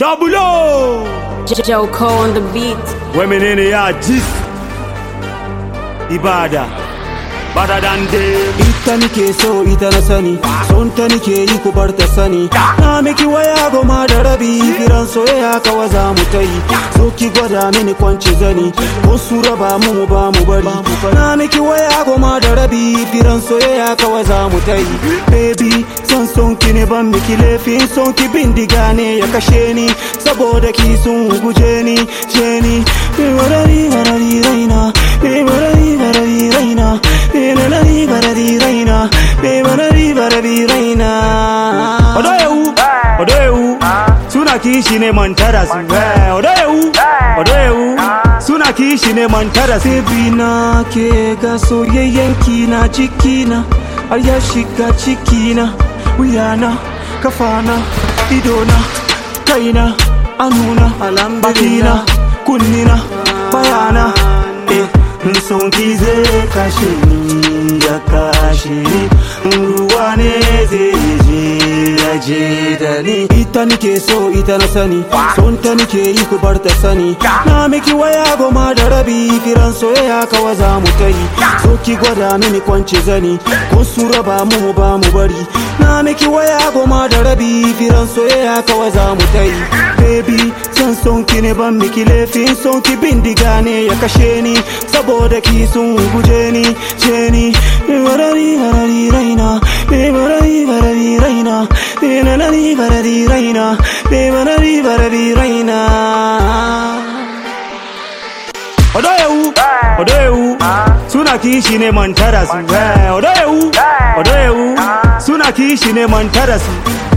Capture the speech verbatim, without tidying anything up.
Double O! Joe Cole on the beat. Women in the Ajis Ibada Better than them. Ita nike so ita na sani, son ta nike yi ku bar ta sani. Na miki waya goma da rabi, kiran soyayya kawa za mu ta yi. So ki gwada mini kwanci zani, ko su raba mu mu ba mu bari. Na miki waya goma da rabi, kiran soyayya kawa za mu ta yi. Baby, son son ki ne ban miki laifin, son ki bindiga ne ya kashe ni. Saboda ki sun guje ni, je ni. Me warari warari raina, me warari warari raina. Benalari barari raina, benalari barari raina. Odoyewu, odoyewu, suna kishi ne mantara su. Odoyewu, odoyewu, suna kishi ne mantara su. Baby na ke ga soyayyanki na cikina, har ya shiga cikina. Wuyana, kafana, idona, kaina, anuna, bakina, kunnina, bayana. Eh. Son ki zai kashe ni ya kashe ni, ruwa ne zai je ya je da ni. Ita nike so ita na sani, son ta nike yi ku bar ta sani. Na miki waya goma da rabi, kiran soyayya kawa za mu ta yi. So ki gwada mini kwanci zani, ko su raba mu mu ba mu bari. Na miki waya goma da rabi, kiran soyayya kawa za mu ta yi. Baby, san son ki ne ban miki laifin, son ki bindiga ne ya kashe ni. Saboda ki sun guje ni, je ni. Me warari warari raina, me warari warari raina, me nalari warari raina, me warari warari raina. Odoyewu, odoyewu, suna kishi ne mantara su. Odoyewu, odoyewu, suna kishi ne mantara su.